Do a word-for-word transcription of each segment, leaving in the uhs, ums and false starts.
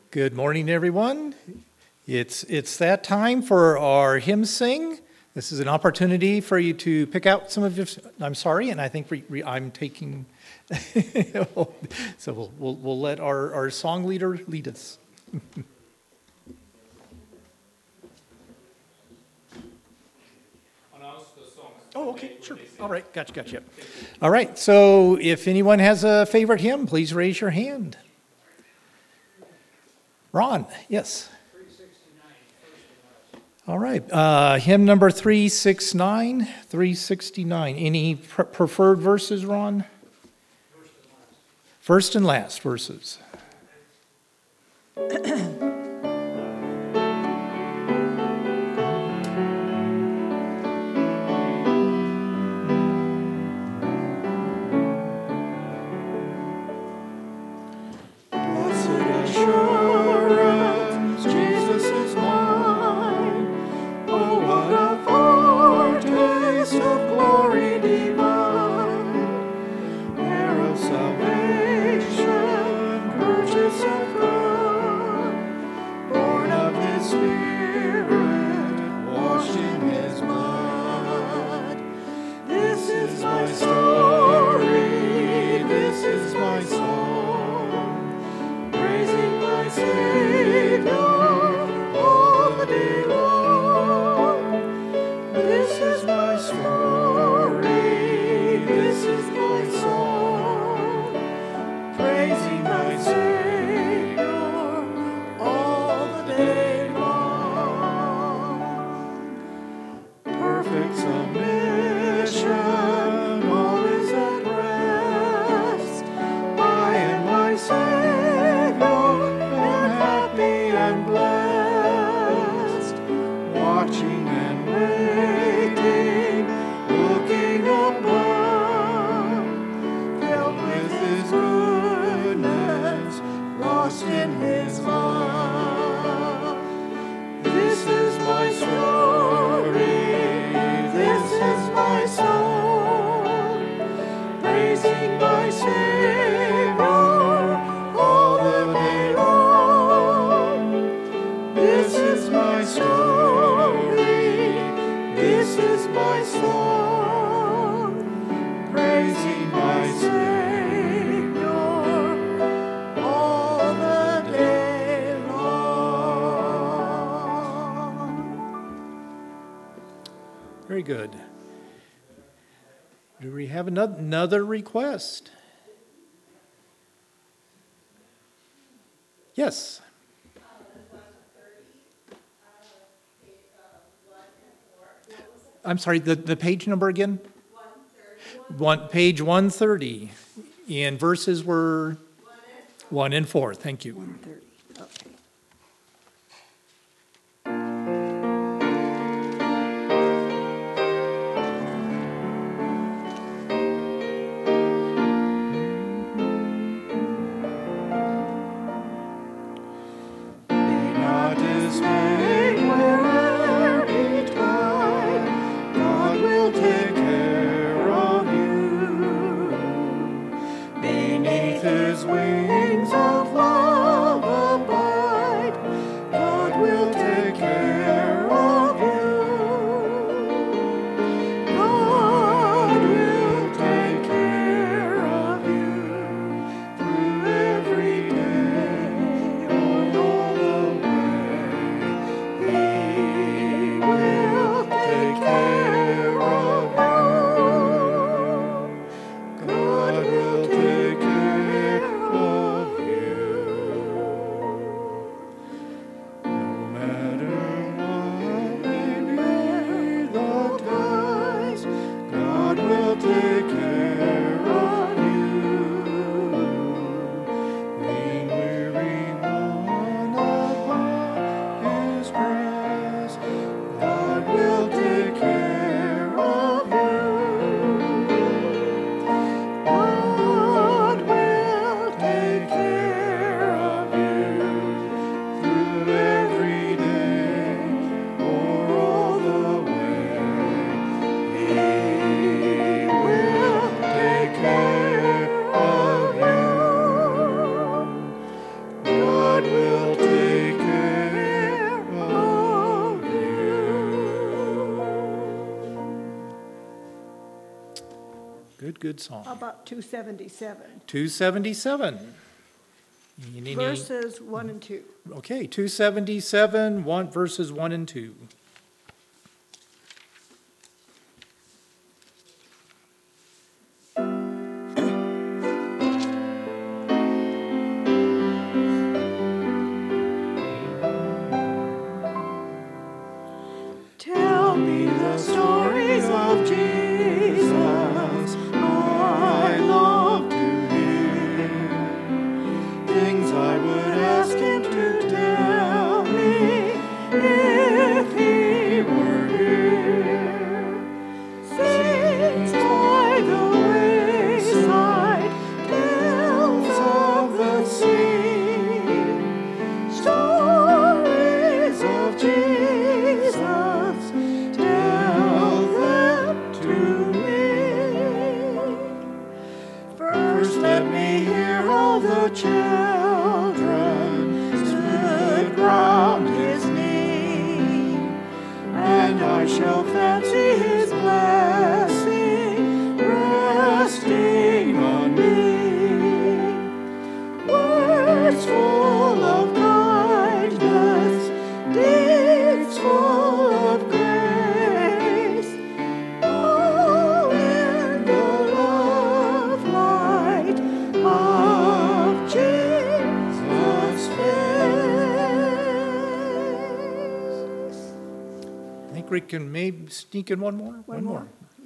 Good morning, everyone. It's it's that time for our hymn sing. This is an opportunity for you to pick out some of your. I'm sorry, and I think we, we, I'm taking. so we'll, we'll we'll let our, our song leader lead us. Oh, okay, sure. All right, gotcha, gotcha. All right, so if anyone has a favorite hymn, please raise your hand. Ron, yes. All right, uh, hymn number three sixty-nine, three sixty-nine. Any pre- preferred verses, Ron? First and last verses. Very good. Do we have another request? Yes. I'm sorry, the, the page number again? One, page one thirty. And verses were one and four. Thank you. one thirty. Okay. His wings of love above. good, good song. How about two seventy-seven? two seventy-seven. Any- Verses one and two. Okay, two seventy-seven, one, verses one and two. Tell me the stories of Jesus. I love to hear things I would ask him to tell me if he were here. Sings by the wayside, tells of the sea, stories of Jesus, tell them to me. First let me hear how the children stood round his knee, and I shall fancy his blessing resting on me. Words full of kindness, deeds full of grace, all in the love light of Jesus' face. I think we can maybe sneak in one more? One more.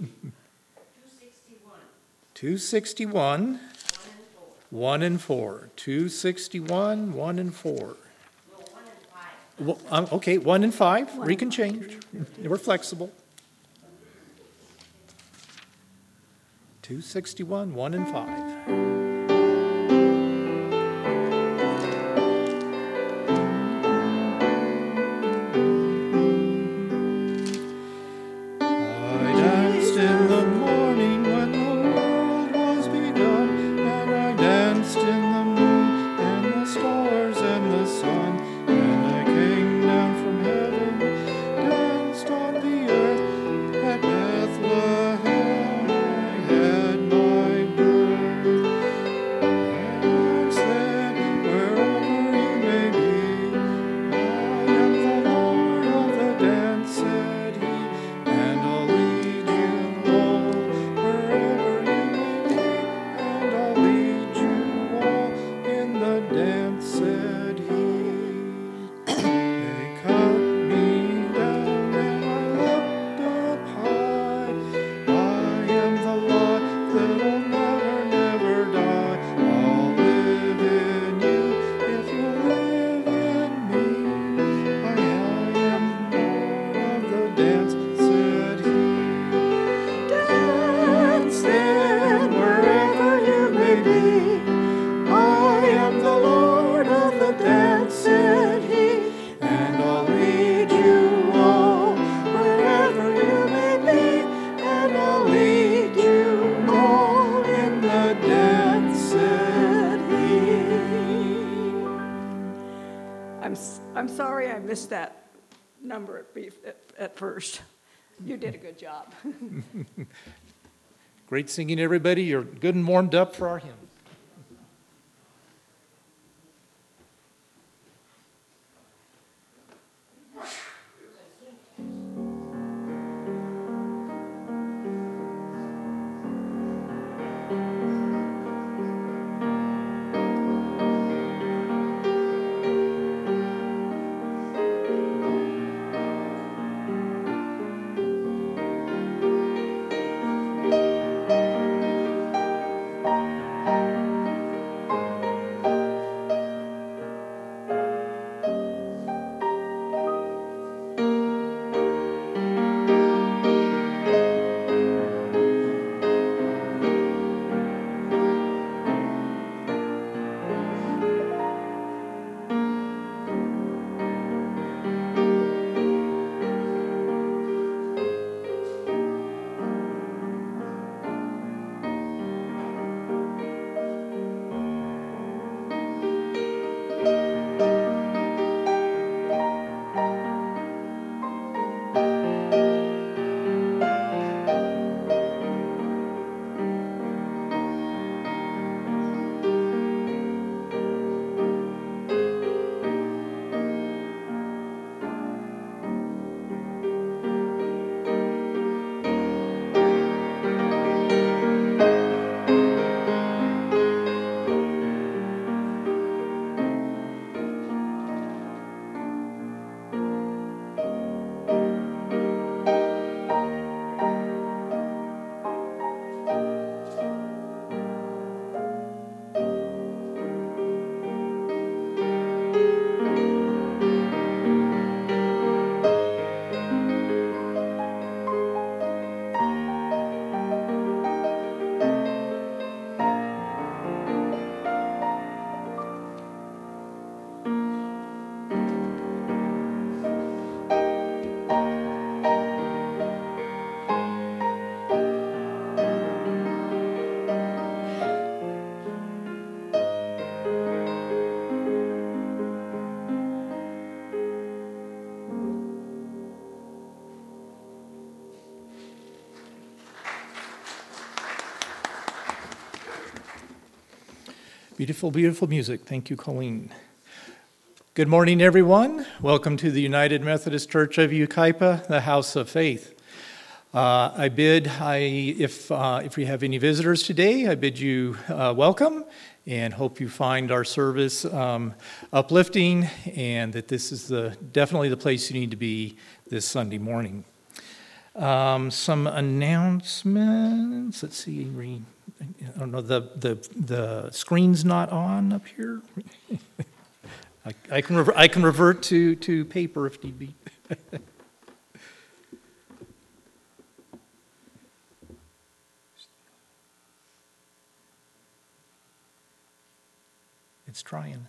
two sixty-one, one and four. two sixty-one, one and four. Well, um, okay, one and five, we can change. We're flexible. two sixty-one, one and five. I danced in the morning when the world was begun, and I danced in the moon and the stars and the sun, and I came down from heaven, danced on the earth at Bethlehem. I had my birth. Dance then wherever you may be. I am the Lord of the dance, said he, and I'll lead you all wherever you may be, and I'll lead you all in the dance, said he. They cut me down and I looked up high. I am the light that'll never, never die. I'll live in you if you live in me. I am Lord of the dance, said he. Dance then wherever you may be. I am the Lord of the dance, said he, and I'll lead you all wherever you may be, and I'll lead you all in the dance, said he. I'm, s- I'm sorry I missed that number at, be- at, at first. You did a good job. Great singing, everybody. You're good and warmed up for our hymn. Beautiful, beautiful music. Thank you, Colleen. Good morning, everyone. Welcome to the United Methodist Church of Yucaipa, the House of Faith. Uh, I bid, I, if uh, if we have any visitors today, I bid you uh, welcome and hope you find our service um, uplifting and that this is the definitely the place you need to be this Sunday morning. Um, some announcements. Let's see. Re, I don't know. The the the screen's not on up here. I, I can rever, I can revert to to paper if need be. It's trying.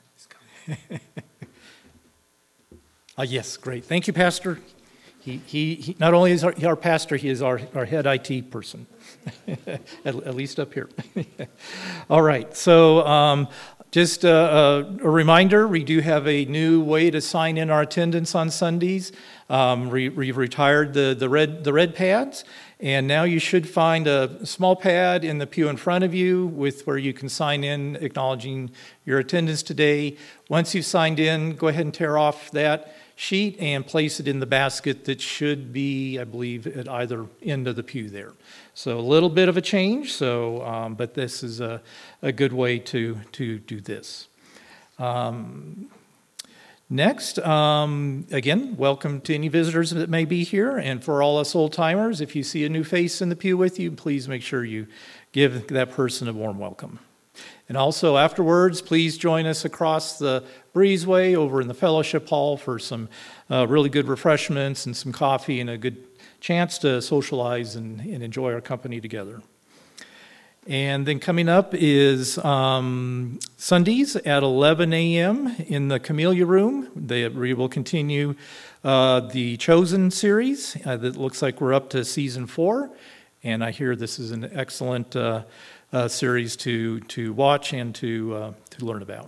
Ah, yes, great. Thank you, Pastor. He, he, he not only is our, our pastor, he is our, our head I T person, at, at least up here. All right, so um, just a, a, a reminder, we do have a new way to sign in our attendance on Sundays. Um, we, we've retired the, the, red, the red pads, and now you should find a small pad in the pew in front of you with where you can sign in acknowledging your attendance today. Once you've signed in, go ahead and tear off that sheet and place it in the basket that should be, I believe, at either end of the pew there. So a little bit of a change, so um, but this is a, a good way to, to do this. Um, next, um, again, welcome to any visitors that may be here, and for all us old-timers, if you see a new face in the pew with you, please make sure you give that person a warm welcome. And also afterwards, please join us across the breezeway over in the fellowship hall for some uh, really good refreshments and some coffee and a good chance to socialize and, and enjoy our company together. And then coming up is um, Sundays at eleven a.m. in the Camellia Room. They, we will continue uh, the Chosen series. Uh, that looks like we're up to season four, and I hear this is an excellent uh, uh, series to to watch and to uh, to learn about.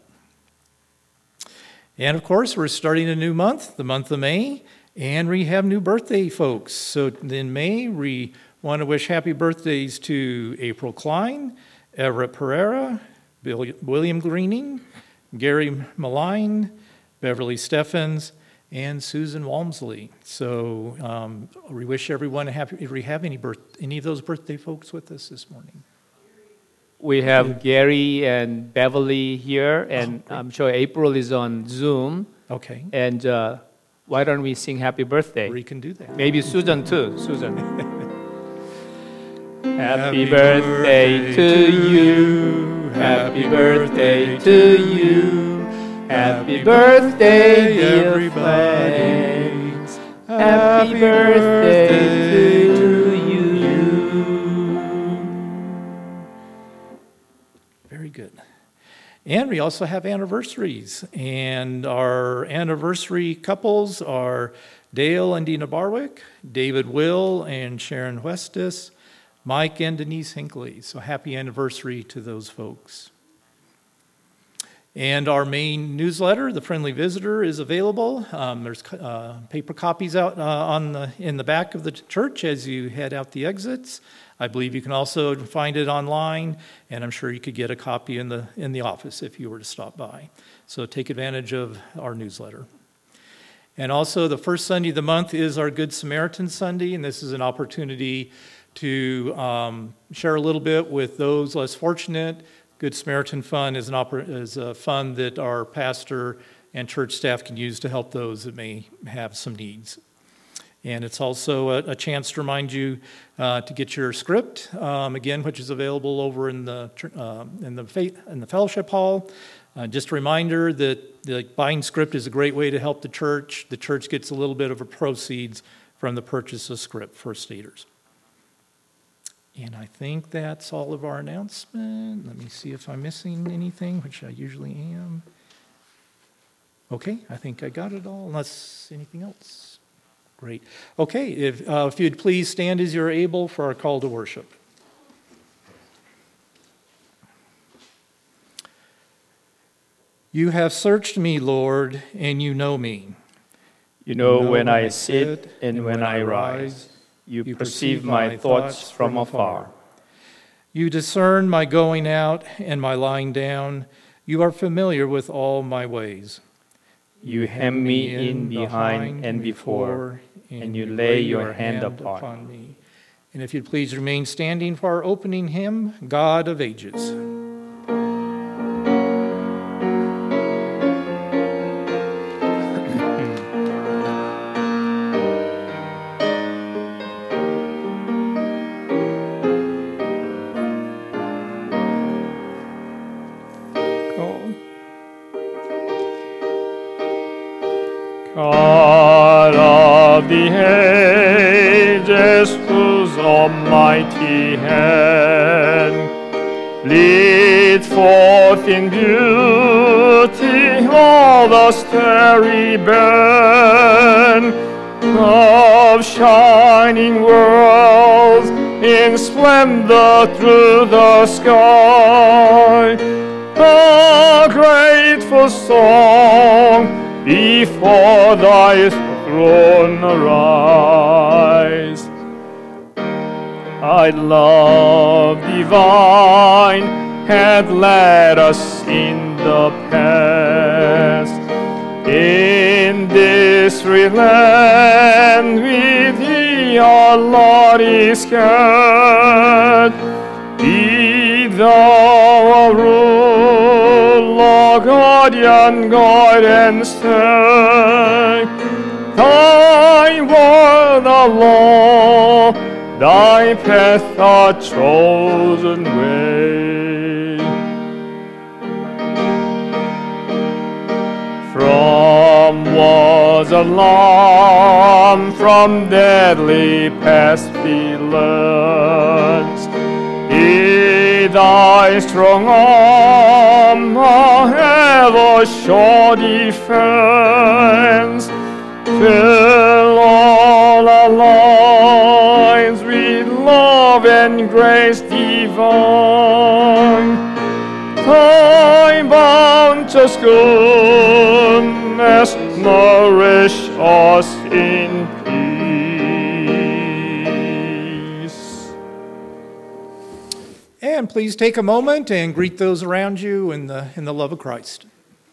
And of course, we're starting a new month, the month of May, and we have new birthday folks. So in May, we want to wish happy birthdays to April Klein, Everett Pereira, Bill, William Greening, Gary Malign, Beverly Steffens, and Susan Walmsley. So um, we wish everyone a happy. If we have any birth, any of those birthday folks with us this morning. We have Gary and Beverly here, and oh, I'm sure April is on Zoom. Okay. And uh, why don't we sing happy birthday? We can do that. Maybe Susan too. Susan. Happy birthday to you. Happy birthday to you. Happy birthday, dear friends. Happy birthday to you. Very good. And we also have anniversaries. And our anniversary couples are Dale and Dina Barwick, David Will and Sharon Westis, Mike and Denise Hinckley. So happy anniversary to those folks. And our main newsletter, The Friendly Visitor, is available. Um, there's uh, paper copies out uh, on the in the back of the church as you head out the exits. I believe you can also find it online, and I'm sure you could get a copy in the in the office if you were to stop by. So take advantage of our newsletter. And also, the first Sunday of the month is our Good Samaritan Sunday, and this is an opportunity to um, share a little bit with those less fortunate. Good Samaritan Fund is, an oper- is a fund that our pastor and church staff can use to help those that may have some needs. And it's also a, a chance to remind you uh, to get your script, um, again, which is available over in the uh, in the faith, in the fellowship hall. Uh, just a reminder that the buying script is a great way to help the church. The church gets a little bit of a proceeds from the purchase of script for staters. And I think that's all of our announcement. Let me see if I'm missing anything, which I usually am. Okay, I think I got it all, unless anything else. Great. Okay, if, uh, if you'd please stand as you're able for our call to worship. You have searched me, Lord, and you know me. You know, you know when, when I sit and, and when I rise. You, you perceive my thoughts from afar. You discern my going out and my lying down. You are familiar with all my ways. You hem me in behind and before, and you lay your hand upon me. And if you'd please remain standing for our opening hymn, God of Ages. God of the ages, whose almighty hand lead forth in beauty all the starry band of shining worlds in splendor through the sky. A grateful song before thy throne arise. Thy love divine had led us in the past. In this free land with thee our Lord is God. Be thou our ruler, guardian, guide and stay. Thy word the law, thy path our chosen way. From wars alarm, from deadly pestilence, in thy strong arm, our ever sure defense. Fill all our lives with love and grace divine. Thy bounteous goodness nourish us in peace. And please take a moment and greet those around you in the, in the love of Christ.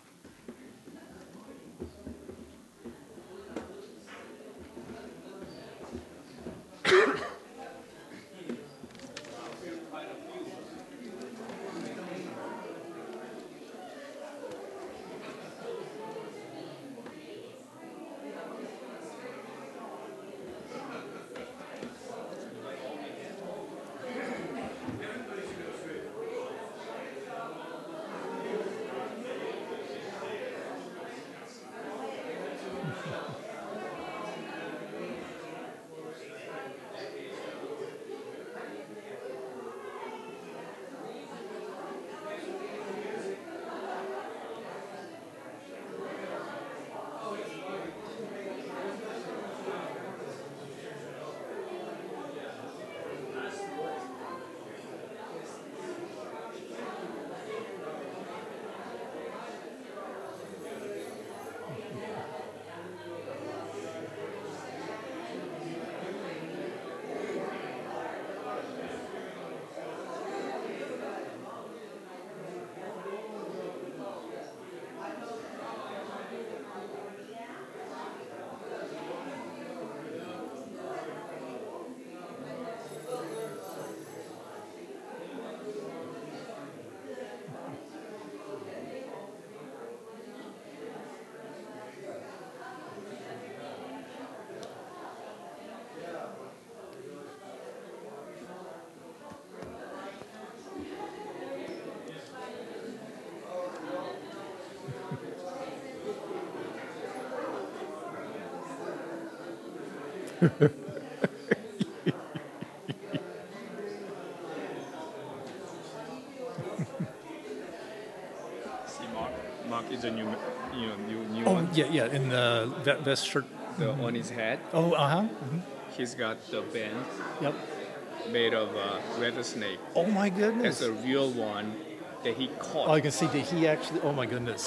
See, Mark. Mark is a new, you know, new, new Oh, one. yeah, yeah, in the ve- vest shirt. The, on his head, Oh, uh-huh. Mhm. he's got the band Yep. made of uh, rattlesnake. Oh, my That's goodness. a real one that he caught. Oh, you can see that he actually, oh, my goodness.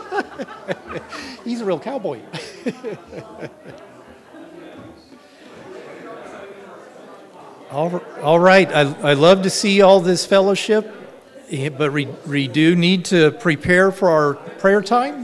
He's a real cowboy. All, all right, I, I love to see all this fellowship Eh, But we, we do need to prepare for our prayer time.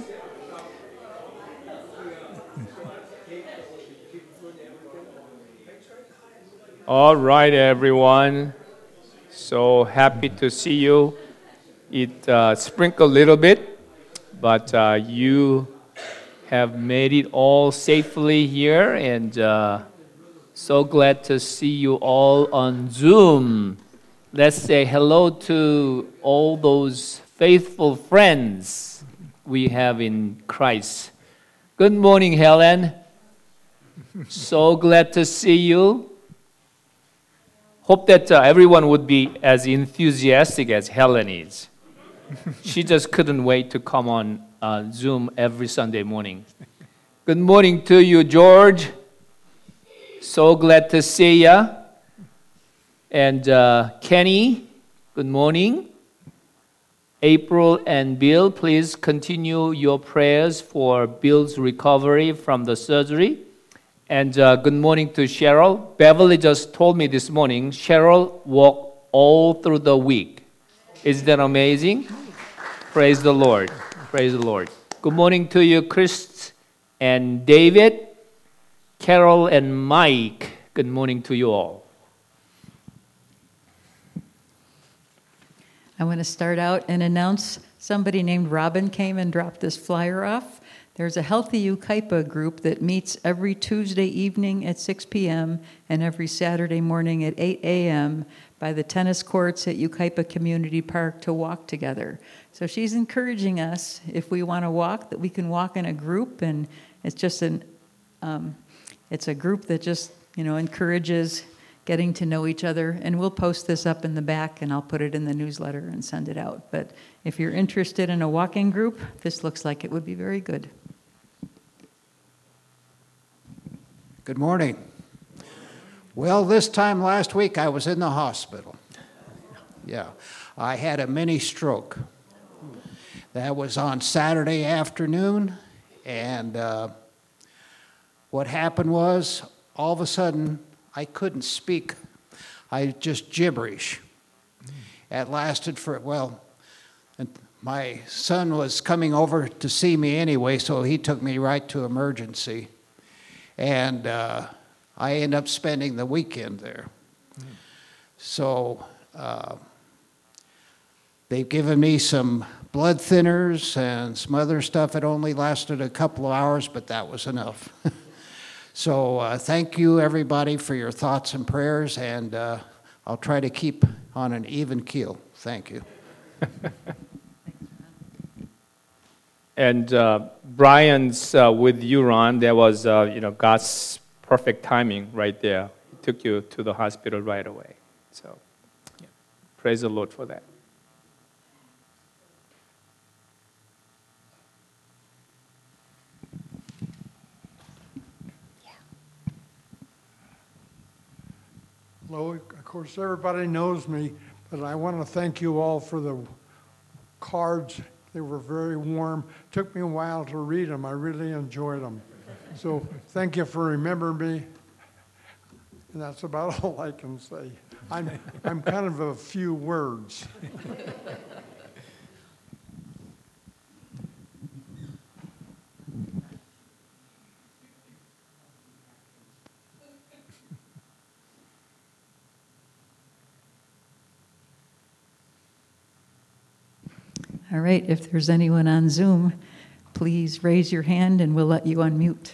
All right, everyone. So happy to see you. It uh, sprinkled a little bit, but uh, you have made it all safely here, and uh, so glad to see you all on Zoom. Let's say hello to all those faithful friends we have in Christ. Good morning, Helen. So glad to see you. Hope that uh, everyone would be as enthusiastic as Helen is. She just couldn't wait to come on uh, Zoom every Sunday morning. Good morning to you, George. So glad to see ya. And uh, Kenny, good morning. April and Bill, please continue your prayers for Bill's recovery from the surgery. And uh, good morning to Cheryl. Beverly just told me this morning, Cheryl walked all through the week. Isn't that amazing? Praise the Lord. Praise the Lord. Good morning to you, Chris and David, Carol and Mike. Good morning to you all. I want to start out and announce somebody named Robin came and dropped this flyer off. There's a Healthy Yucaipa group that meets every Tuesday evening at six p.m. and every Saturday morning at eight a.m. by the tennis courts at Yucaipa Community Park to walk together. So she's encouraging us, if we want to walk, that we can walk in a group, and it's just an, um, it's a group that just, you know, encourages getting to know each other. And we'll post this up in the back, and I'll put it in the newsletter and send it out. But if you're interested in a walking group, this looks like it would be very good. Good morning. Well, this time last week I was in the hospital. Yeah, I had a mini stroke. That was on Saturday afternoon, and uh, what happened was, all of a sudden, I couldn't speak. I just gibberish. It lasted for, well, and my son was coming over to see me anyway, so he took me right to emergency. And uh, I ended up spending the weekend there. Mm. So uh, they've given me some blood thinners and some other stuff. It only lasted a couple of hours, but that was enough. So uh, thank you, everybody, for your thoughts and prayers, and uh, I'll try to keep on an even keel. Thank you. And uh, Brian's uh, with you, Ron. There was, uh, you know, God's perfect timing right there. He took you to the hospital right away. So, yeah. Praise the Lord for that. Hello, of course, everybody knows me, but I want to thank you all for the cards. They were very warm. Took me a while to read them. I really enjoyed them. So thank you for remembering me. And that's about all I can say. I'm, I'm kind of a few words. All right, if there's anyone on Zoom, please raise your hand and we'll let you unmute.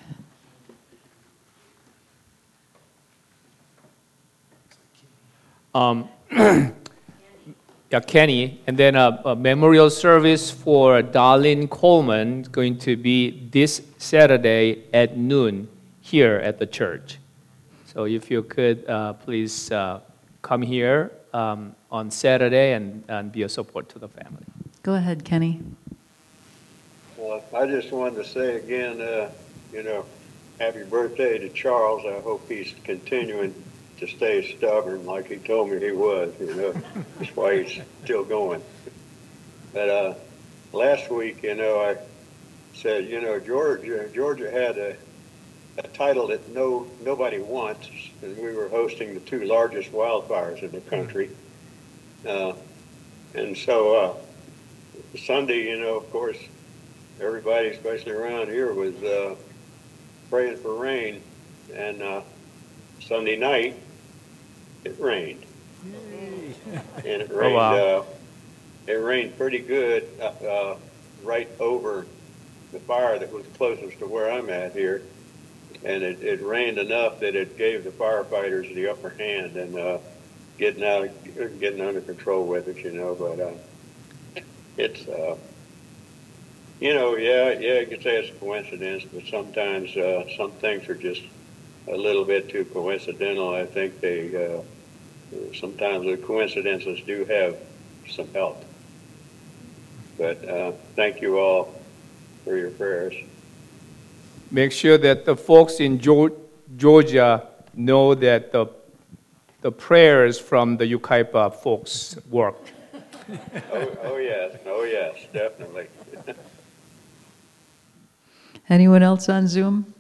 Um, yeah, Kenny, and then a, a memorial service for Darlene Coleman is going to be this Saturday at noon here at the church. So if you could, uh, please uh, come here um, on Saturday and, and be a support to the family. Go ahead, Kenny. Well, I just wanted to say again, uh, you know, happy birthday to Charles. I hope he's continuing to stay stubborn like he told me he was, you know. That's why he's still going. But uh, last week, you know, I said, you know, Georgia, Georgia had a, a title that no nobody wants, and we were hosting the two largest wildfires in the country. Uh, And so uh, Sunday, you know, of course, everybody, especially around here, was uh, praying for rain. And uh, Sunday night, it rained. And it rained. Oh, wow. uh, it rained pretty good uh, uh, right over the fire that was closest to where I'm at here. And it, it rained enough that it gave the firefighters the upper hand and uh, getting out, getting under control with it, you know. But uh, it's, uh, you know, yeah, yeah, you could say it's a coincidence, but sometimes uh, some things are just a little bit too coincidental. I think they, uh, sometimes the coincidences do have some help. But uh, thank you all for your prayers. Make sure that the folks in Georgia know that the, the prayers from the Yucaipa folks worked. oh, oh, yes. Oh, yes, definitely. Anyone else on Zoom?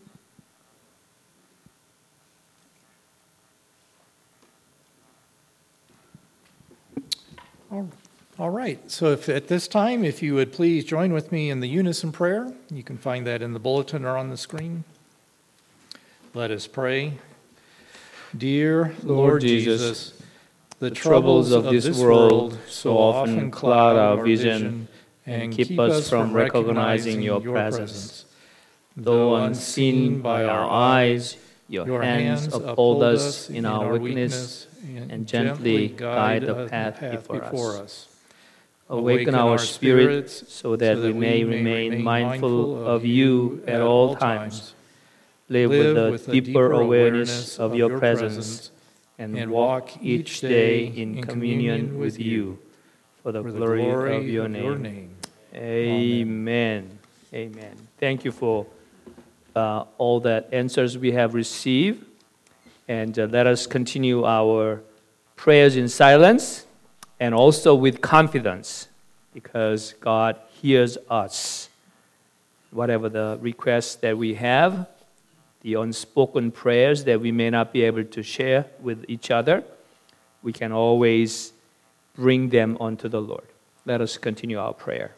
All right, so if at this time, if you would please join with me in the unison prayer. You can find that in the bulletin or on the screen. Let us pray. Dear Lord, Lord Jesus, Jesus, the, the troubles of this world so often cloud our vision and keep us from recognizing your presence. Though unseen by our eyes, your hands uphold us in our weakness and gently guide the path before us. Awaken our spirits so that we may remain mindful of you at all times. Live with a deeper awareness of your presence and walk each day in communion with you for the glory of your name. Amen. Amen. Thank you for uh, all the answers we have received. And uh, let us continue our prayers in silence and also with confidence, because God hears us. Whatever the requests that we have, the unspoken prayers that we may not be able to share with each other, we can always bring them unto the Lord. Let us continue our prayer.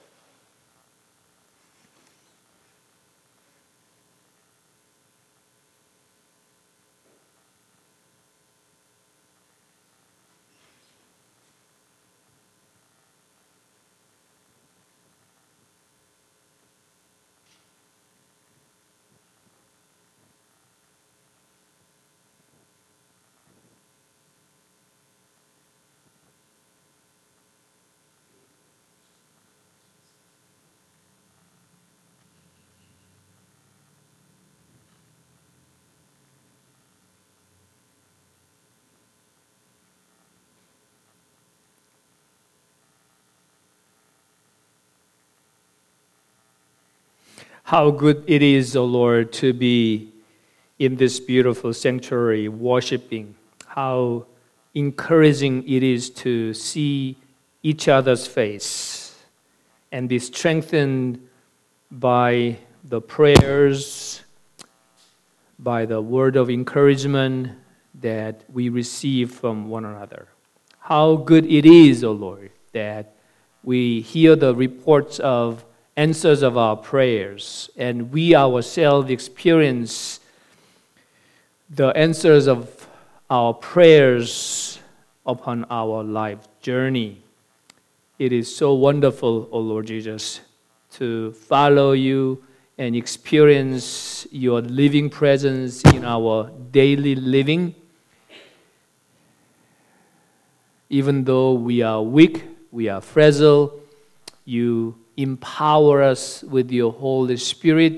How good it is, O Lord, to be in this beautiful sanctuary worshiping. How encouraging it is to see each other's face and be strengthened by the prayers, by the word of encouragement that we receive from one another. How good it is, O Lord, that we hear the reports of answers of our prayers, and we ourselves experience the answers of our prayers upon our life journey. It is so wonderful, O Lord Jesus, to follow you and experience your living presence in our daily living. Even though we are weak, we are fragile, you empower us with your Holy Spirit.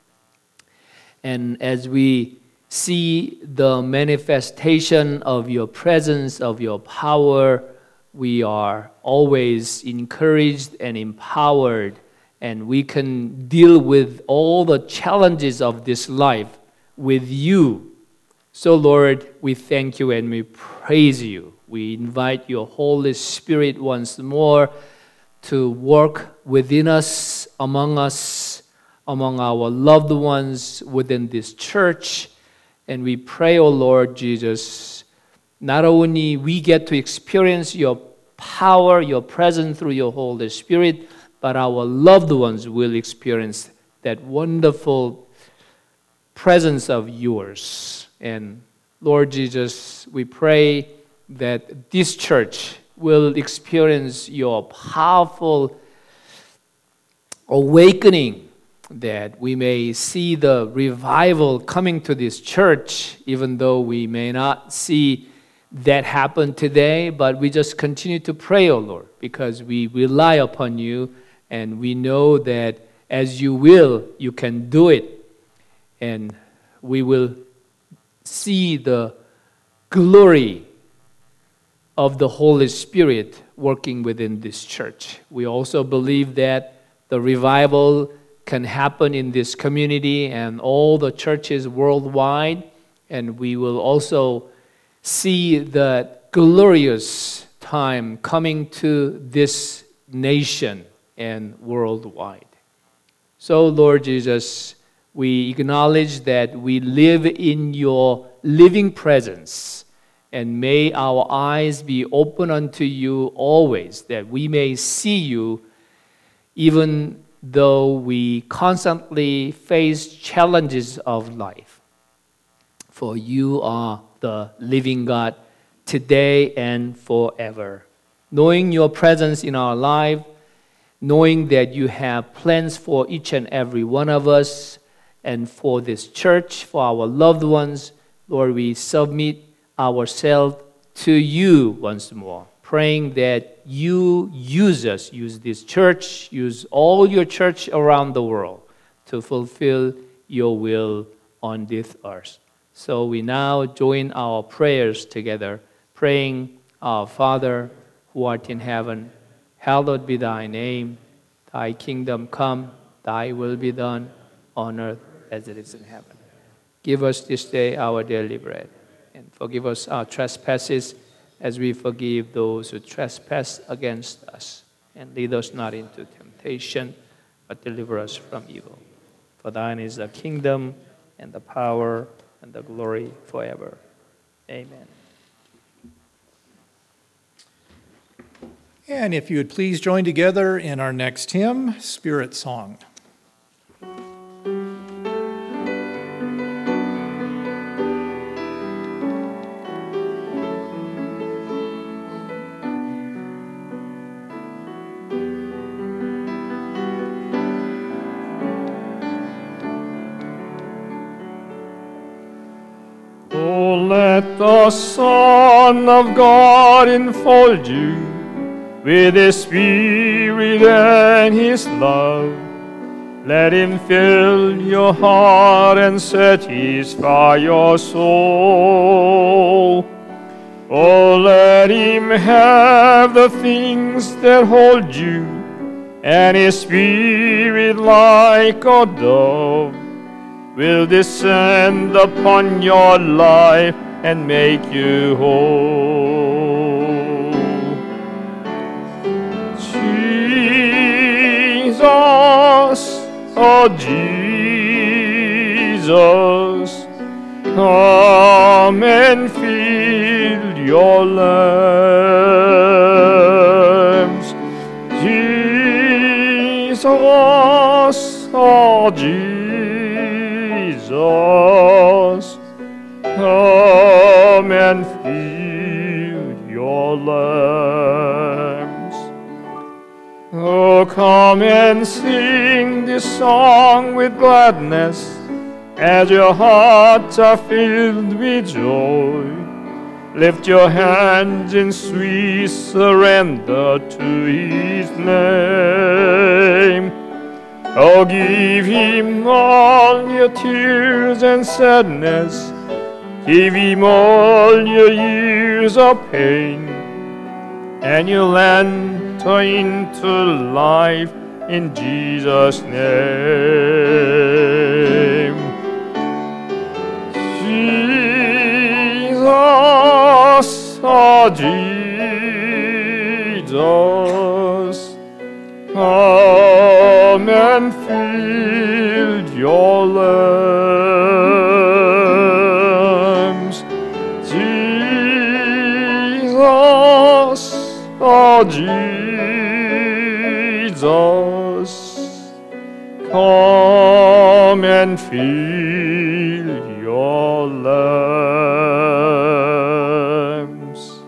And as we see the manifestation of your presence, of your power, we are always encouraged and empowered, and we can deal with all the challenges of this life with you. So Lord, we thank you and we praise you. We invite your Holy Spirit once more to work within us, among us, among our loved ones within this church. And we pray, O Lord Jesus, not only we get to experience your power, your presence through your Holy Spirit, but our loved ones will experience that wonderful presence of yours. And Lord Jesus, we pray that this church will experience your powerful awakening, that we may see the revival coming to this church, even though we may not see that happen today, but we just continue to pray, O Lord, because we rely upon you, and we know that as you will, you can do it, and we will see the glory of the Holy Spirit working within this church. We also believe that the revival can happen in this community and all the churches worldwide, and we will also see the glorious time coming to this nation and worldwide. So, Lord Jesus, we acknowledge that we live in your living presence, and may our eyes be open unto you always, that we may see you even though we constantly face challenges of life. For you are the living God today and forever. Knowing your presence in our life, knowing that you have plans for each and every one of us and for this church, for our loved ones, Lord, we submit ourselves to you once more, praying that you use us, use this church, use all your church around the world to fulfill your will on this earth. So we now join our prayers together, praying, Our Father, who art in heaven, hallowed be thy name. Thy kingdom come, thy will be done on earth as it is in heaven. Give us this day our daily bread, and forgive us our trespasses as we forgive those who trespass against us. And lead us not into temptation, but deliver us from evil. For thine is the kingdom, and the power, and the glory forever. Amen. And if you would please join together in our next hymn, Spirit Song. Let the Son of God enfold you with His Spirit and His love. Let Him fill your heart and satisfy your soul. Oh, let Him have the things that hold you, and His Spirit like a dove will descend upon your life and make you whole. Jesus, oh Jesus, come and fill your lambs. Jesus, oh Jesus, Jesus, come and fill your lambs. Oh, come and sing this song with gladness as your hearts are filled with joy. Lift your hands in sweet surrender to His name. Oh, give Him all your tears and sadness. Give Him all your years of pain, and you'll enter into life in Jesus' name. Jesus, oh Jesus, come and fill your lambs. Jesus, oh Come and fill your lamps.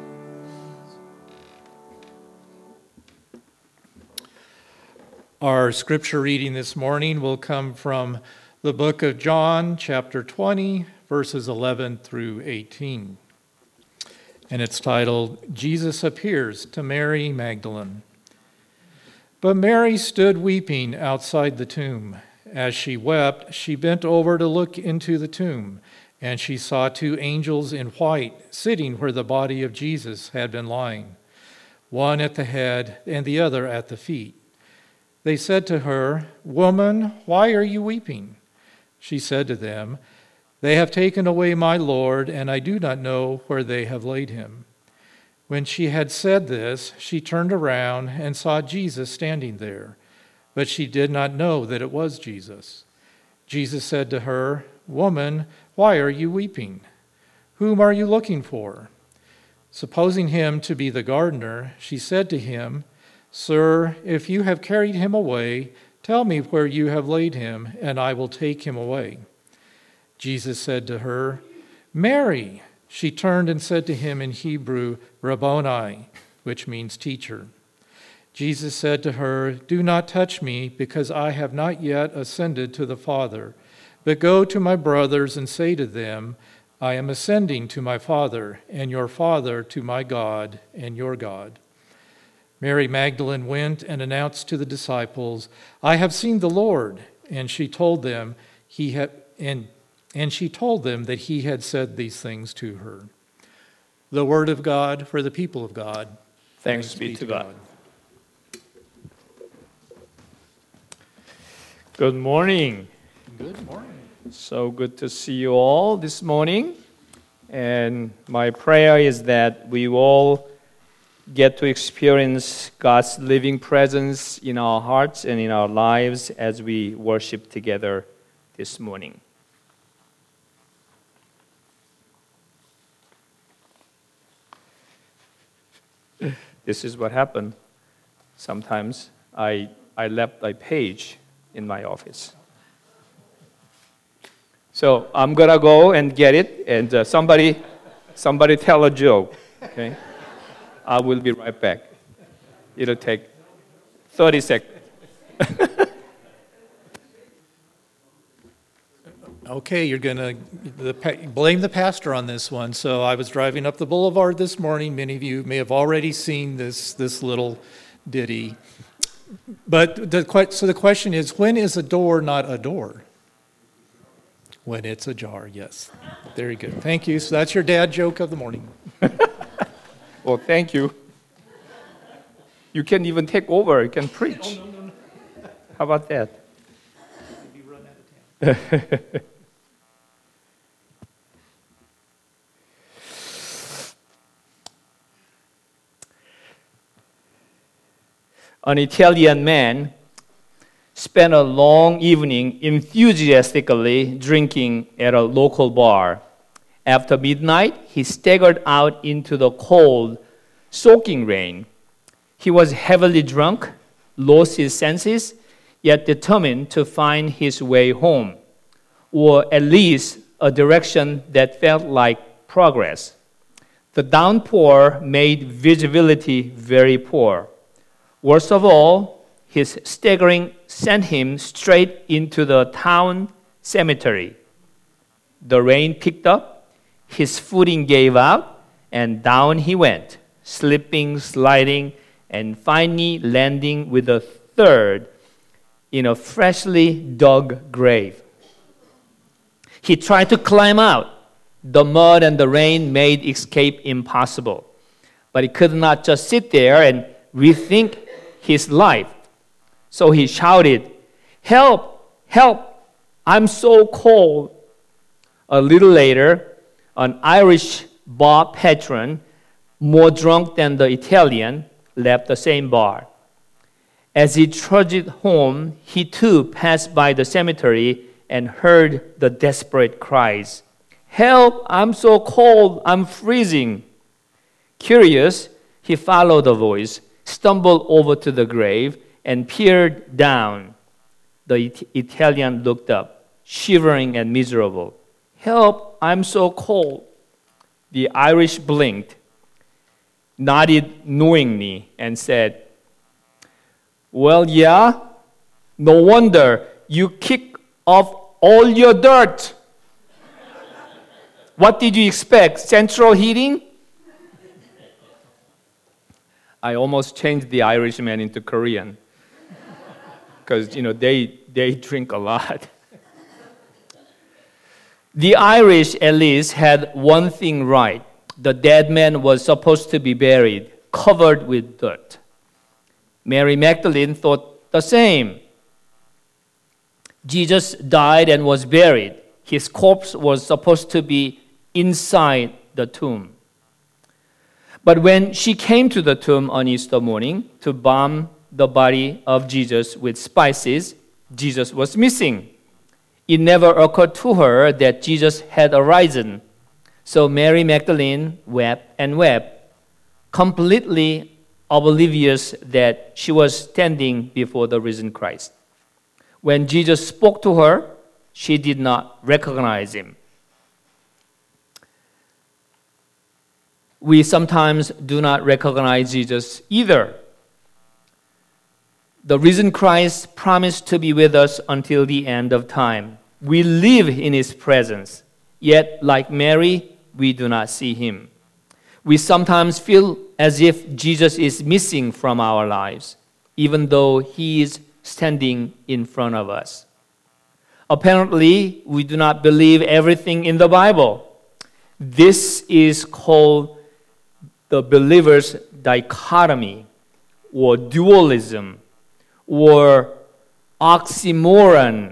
Our scripture reading this morning will come from the book of John, chapter twenty, verses eleven through eighteen. And it's titled, Jesus Appears to Mary Magdalene. But Mary stood weeping outside the tomb. As she wept, she bent over to look into the tomb, and she saw two angels in white sitting where the body of Jesus had been lying, one at the head and the other at the feet. They said to her, "Woman, why are you weeping?" She said to them, "They have taken away my Lord, and I do not know where they have laid him." When she had said this, she turned around and saw Jesus standing there, but she did not know that it was Jesus. Jesus said to her, "Woman, why are you weeping? Whom are you looking for?" Supposing him to be the gardener, she said to him, "Sir, if you have carried him away, tell me where you have laid him, and I will take him away." Jesus said to her, "Mary." She turned and said to him in Hebrew, "Rabboni," which means teacher. Jesus said to her, "Do not touch me, because I have not yet ascended to the Father. But go to my brothers and say to them, I am ascending to my Father, and your Father, to my God and your God." Mary Magdalene went and announced to the disciples, "I have seen the Lord," and she told them he had and and she told them that he had said these things to her. The word of God for the people of God. Thanks be to God. Good morning. Good morning. So good to see you all this morning. And my prayer is that we all get to experience God's living presence in our hearts and in our lives as we worship together this morning. This is what happened. Sometimes I, I left a page in my office. So I'm going to go and get it, and uh, somebody, somebody tell a joke, okay? I will be right back. It'll take thirty seconds. Okay, you're going to blame the pastor on this one. So I was driving up the boulevard this morning. Many of you may have already seen this, this little ditty. But the, so the question is, when is a door not a door? When it's ajar, yes. Very good. Thank you. So that's your dad joke of the morning. Well, thank you. You can even take over. You can preach. No, no, no, no. How about that? Maybe run out of time. An Italian man spent a long evening enthusiastically drinking at a local bar. After midnight, he staggered out into the cold, soaking rain. He was heavily drunk, lost his senses, yet determined to find his way home, or at least a direction that felt like progress. The downpour made visibility very poor. Worst of all, his staggering sent him straight into the town cemetery. The rain picked up, his footing gave out, and down he went, slipping, sliding, and finally landing with a third in a freshly dug grave. He tried to climb out. The mud and the rain made escape impossible. But he could not just sit there and rethink his life. So he shouted, "Help! Help! I'm so cold." A little later, an Irish bar patron, more drunk than the Italian, left the same bar. As he trudged home, he too passed by the cemetery and heard the desperate cries. "Help! I'm so cold! I'm freezing!" Curious, he followed the voice, stumbled over to the grave, and peered down. The it- Italian looked up. shivering and miserable. "Help, I'm so cold." The Irish blinked, nodded knowingly, and said, "Well, yeah, no wonder you kick off all your dirt. What did you expect, central heating?" I almost changed the Irishman into Korean because, you know, they, they drink a lot. The Irish, at least, had one thing right. The dead man was supposed to be buried, covered with dirt. Mary Magdalene thought the same. Jesus died and was buried. His corpse was supposed to be inside the tomb. But when she came to the tomb on Easter morning to balm the body of Jesus with spices, Jesus was missing. It never occurred to her that Jesus had arisen. So Mary Magdalene wept and wept, completely oblivious that she was standing before the risen Christ. When Jesus spoke to her, she did not recognize him. We sometimes do not recognize Jesus either. The risen Christ promised to be with us until the end of time. We live in his presence, yet like Mary, we do not see him. We sometimes feel as if Jesus is missing from our lives, even though he is standing in front of us. Apparently, we do not believe everything in the Bible. This is called the believer's dichotomy, or dualism, or oxymoron.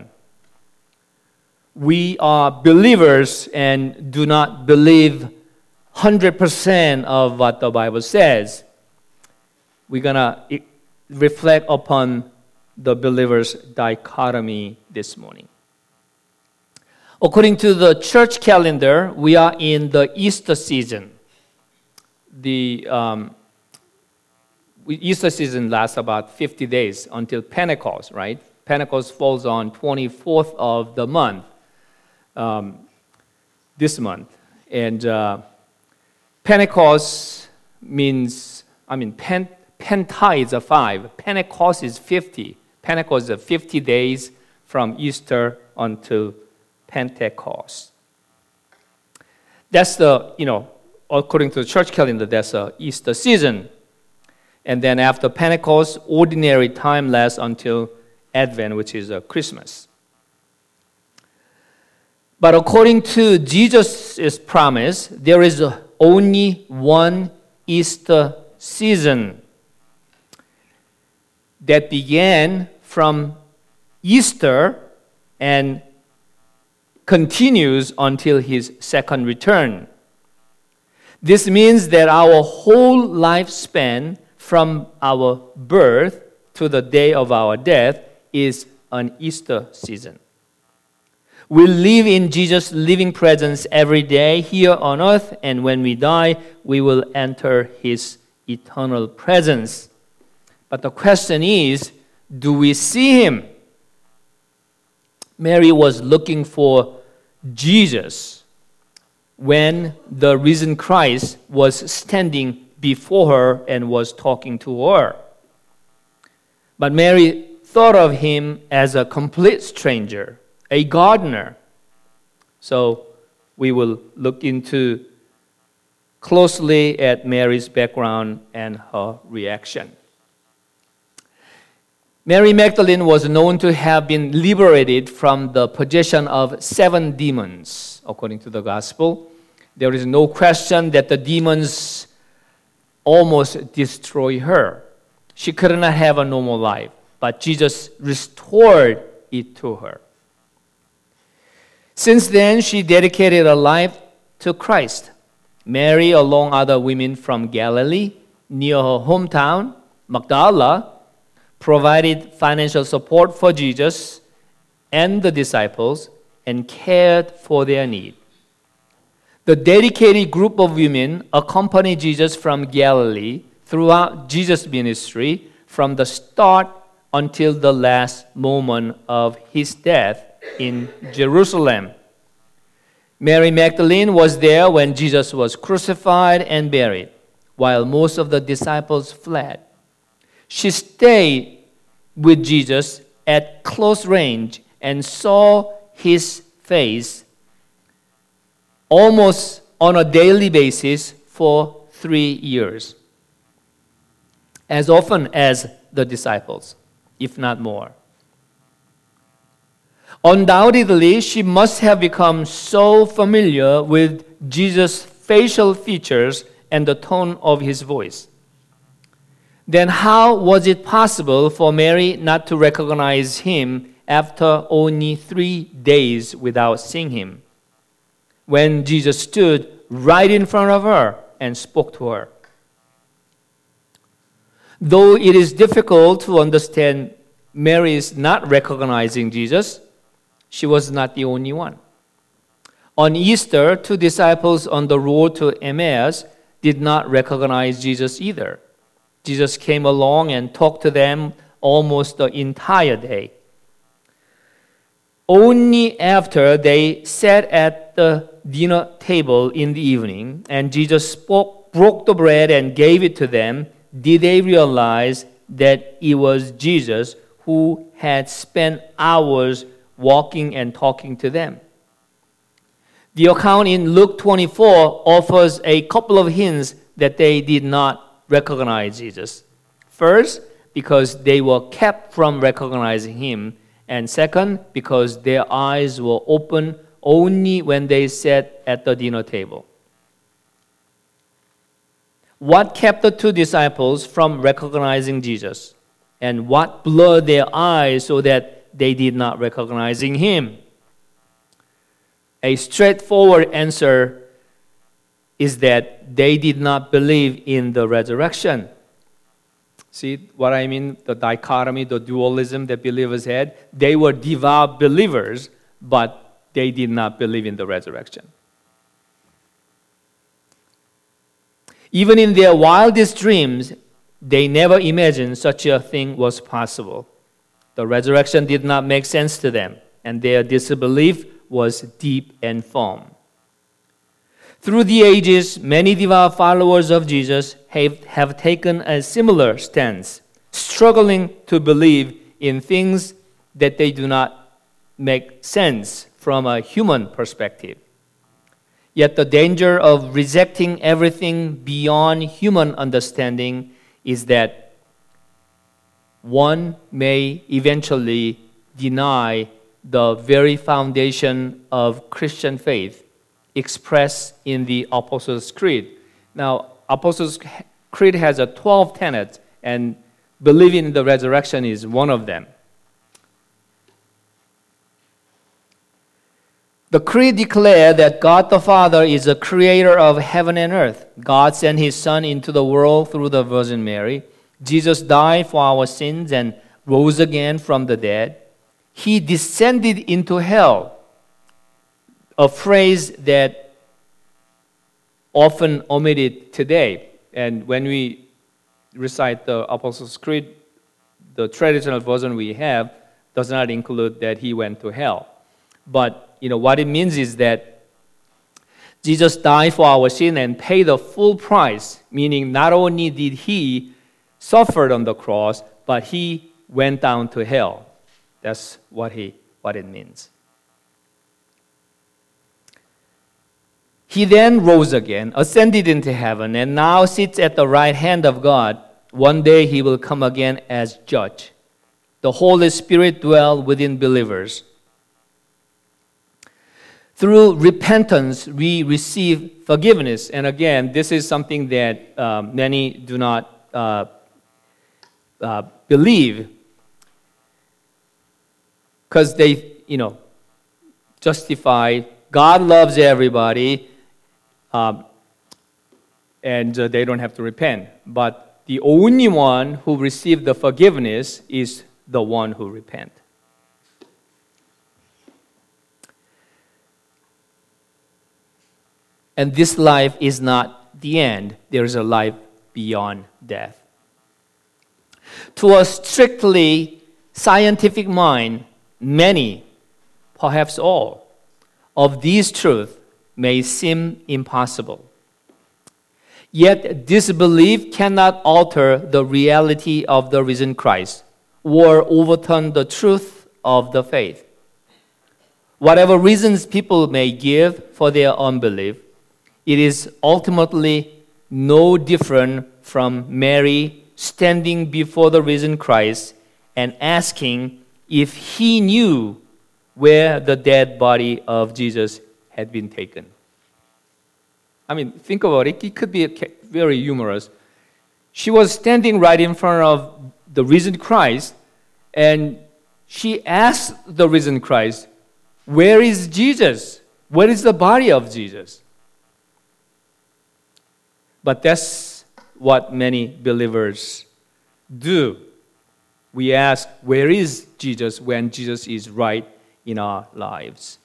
We are believers and do not believe one hundred percent of what the Bible says. We're going to reflect upon the believer's dichotomy this morning. According to the church calendar, we are in the Easter season. The um, Easter season lasts about fifty days until Pentecost, right? Pentecost falls on twenty-fourth of the month, um, this month. And uh, Pentecost means, I mean, pen, penta is a five. Pentecost is fifty. Pentecost is fifty days from Easter until Pentecost. That's the, you know, according to the church calendar, that's the Easter season. And then after Pentecost, ordinary time lasts until Advent, which is uh, Christmas. But according to Jesus' promise, there is uh, only one Easter season that began from Easter and continues until his second return. This means that our whole lifespan from our birth to the day of our death is an Easter season. We live in Jesus' living presence every day here on earth, and when we die, we will enter his eternal presence. But the question is, do we see him? Mary was looking for Jesus when the risen Christ was standing before her and was talking to her. But Mary thought of him as a complete stranger, a gardener. So we will look into closely at Mary's background and her reaction. Mary Magdalene was known to have been liberated from the possession of seven demons, according to the gospel. There is no question that the demons almost destroyed her. She could not have a normal life, but Jesus restored it to her. Since then, she dedicated her life to Christ. Mary, along other women from Galilee, near her hometown, Magdala, provided financial support for Jesus and the disciples and cared for their need. The dedicated group of women accompanied Jesus from Galilee throughout Jesus' ministry from the start until the last moment of his death in Jerusalem. Mary Magdalene was there when Jesus was crucified and buried, while most of the disciples fled. She stayed with Jesus at close range and saw his face almost on a daily basis for three years, as often as the disciples, if not more. Undoubtedly, she must have become so familiar with Jesus' facial features and the tone of his voice. Then how was it possible for Mary not to recognize him after only three days without seeing him, when Jesus stood right in front of her and spoke to her? Though it is difficult to understand Mary's not recognizing Jesus, she was not the only one. On Easter, two disciples on the road to Emmaus did not recognize Jesus either. Jesus came along and talked to them almost the entire day. Only after they sat at the dinner table in the evening and Jesus spoke, broke the bread and gave it to them, did they realize that it was Jesus who had spent hours walking and talking to them. The account in Luke twenty-four offers a couple of hints that they did not recognize Jesus. First, because they were kept from recognizing him, and second, because their eyes were open only when they sat at the dinner table. What kept the two disciples from recognizing Jesus? And what blurred their eyes so that they did not recognize him? A straightforward answer is that they did not believe in the resurrection. See what I mean? The dichotomy, the dualism that believers had. They were devout believers, but they did not believe in the resurrection. Even in their wildest dreams, they never imagined such a thing was possible. The resurrection did not make sense to them, and their disbelief was deep and firm. Through the ages, many devout followers of Jesus have, have taken a similar stance, struggling to believe in things that they do not make sense from a human perspective. Yet the danger of rejecting everything beyond human understanding is that one may eventually deny the very foundation of Christian faith expressed in the Apostles' Creed. Now, Apostles' Creed has a twelve tenets, and believing in the resurrection is one of them. The Creed declares that God the Father is the creator of heaven and earth. God sent his Son into the world through the Virgin Mary. Jesus died for our sins and rose again from the dead. He descended into hell, a phrase that often omitted today. And when we recite the Apostles' Creed, the traditional version we have does not include that he went to hell. But you know what it means is that Jesus died for our sin and paid the full price, meaning not only did he suffer on the cross, but he went down to hell. That's what he what it means. He then rose again, ascended into heaven, and now sits at the right hand of God. One day he will come again as judge. The Holy Spirit dwells within believers. Through repentance, we receive forgiveness. And again, this is something that uh, many do not uh, uh, believe, because they, you know, justify God loves everybody, um, and uh, they don't have to repent. But the only one who received the forgiveness is the one who repents. And this life is not the end. There is a life beyond death. To a strictly scientific mind, many, perhaps all, of these truths may seem impossible. Yet disbelief cannot alter the reality of the risen Christ or overturn the truth of the faith. Whatever reasons people may give for their unbelief, it is ultimately no different from Mary standing before the risen Christ and asking if he knew where the dead body of Jesus had been taken. I mean, think about it. It could be very humorous. She was standing right in front of the risen Christ, and she asked the risen Christ, "Where is Jesus? Where is the body of Jesus?" But that's what many believers do. We ask, where is Jesus when Jesus is right in our lives?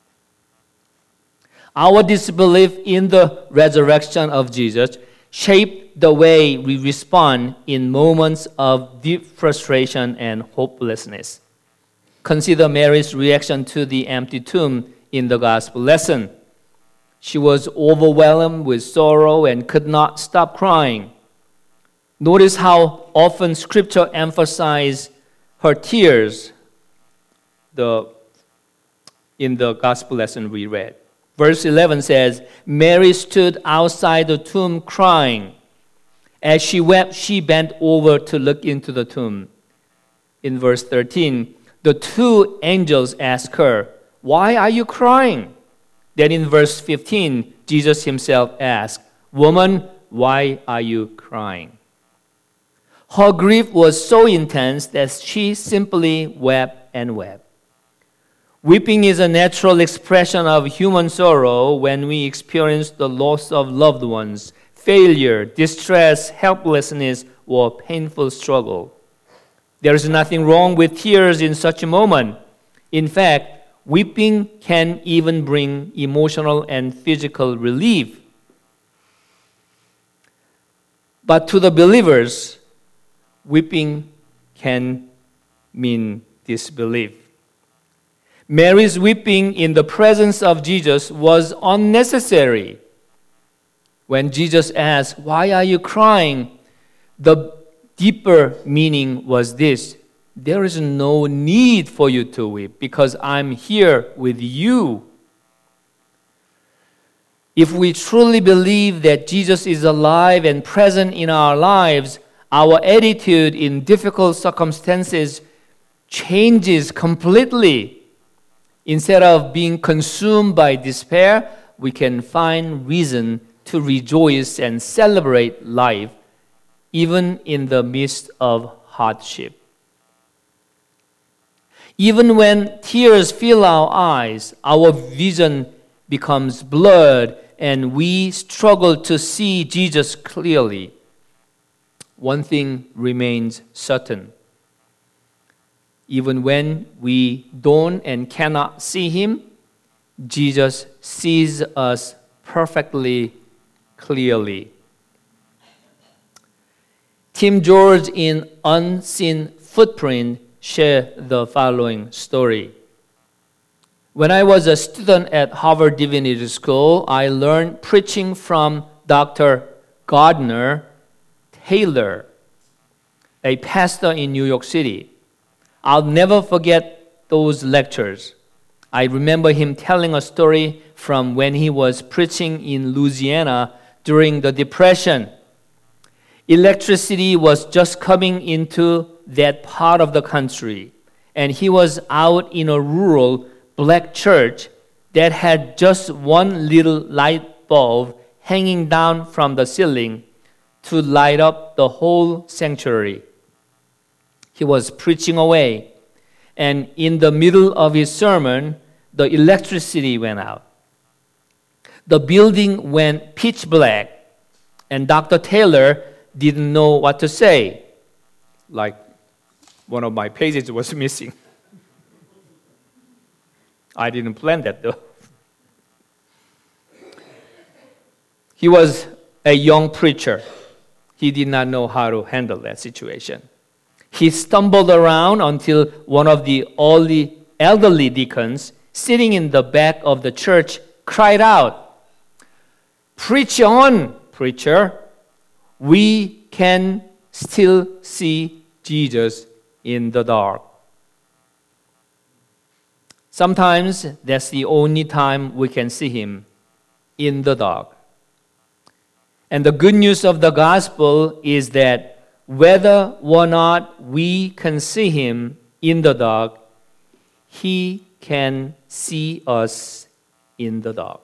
Our disbelief in the resurrection of Jesus shaped the way we respond in moments of deep frustration and hopelessness. Consider Mary's reaction to the empty tomb in the gospel lesson. She was overwhelmed with sorrow and could not stop crying. Notice how often Scripture emphasizes her tears the, in the gospel lesson we read. Verse eleven says, Mary stood outside the tomb crying. As she wept, she bent over to look into the tomb. In verse thirteen, the two angels asked her, "Why are you crying?" Then in verse fifteen, Jesus himself asked, "Woman, why are you crying?" Her grief was so intense that she simply wept and wept. Weeping is a natural expression of human sorrow when we experience the loss of loved ones, failure, distress, helplessness, or painful struggle. There is nothing wrong with tears in such a moment. In fact, weeping can even bring emotional and physical relief. But to the believers, weeping can mean disbelief. Mary's weeping in the presence of Jesus was unnecessary. When Jesus asked, "Why are you crying?" the deeper meaning was this: there is no need for you to weep because I'm here with you. If we truly believe that Jesus is alive and present in our lives, our attitude in difficult circumstances changes completely. Instead of being consumed by despair, we can find reason to rejoice and celebrate life, even in the midst of hardship. Even when tears fill our eyes, our vision becomes blurred and we struggle to see Jesus clearly. One thing remains certain. Even when we don't and cannot see him, Jesus sees us perfectly clearly. Tim George in Unseen Footprint shared the following story. When I was a student at Harvard Divinity School, I learned preaching from Doctor Gardner Taylor, a pastor in New York City. I'll never forget those lectures. I remember him telling a story from when he was preaching in Louisiana during the Depression. Electricity was just coming into that part of the country, and he was out in a rural black church that had just one little light bulb hanging down from the ceiling to light up the whole sanctuary. He was preaching away, and in the middle of his sermon, the electricity went out. The building went pitch black, and Doctor Taylor didn't know what to say. Like one of my pages was missing. I didn't plan that though. He was a young preacher. He did not know how to handle that situation. He stumbled around until one of the early elderly deacons sitting in the back of the church, cried out, "Preach on, preacher. We can still see Jesus in the dark." Sometimes that's the only time we can see him, in the dark. And the good news of the gospel is that whether or not we can see him in the dark, he can see us in the dark.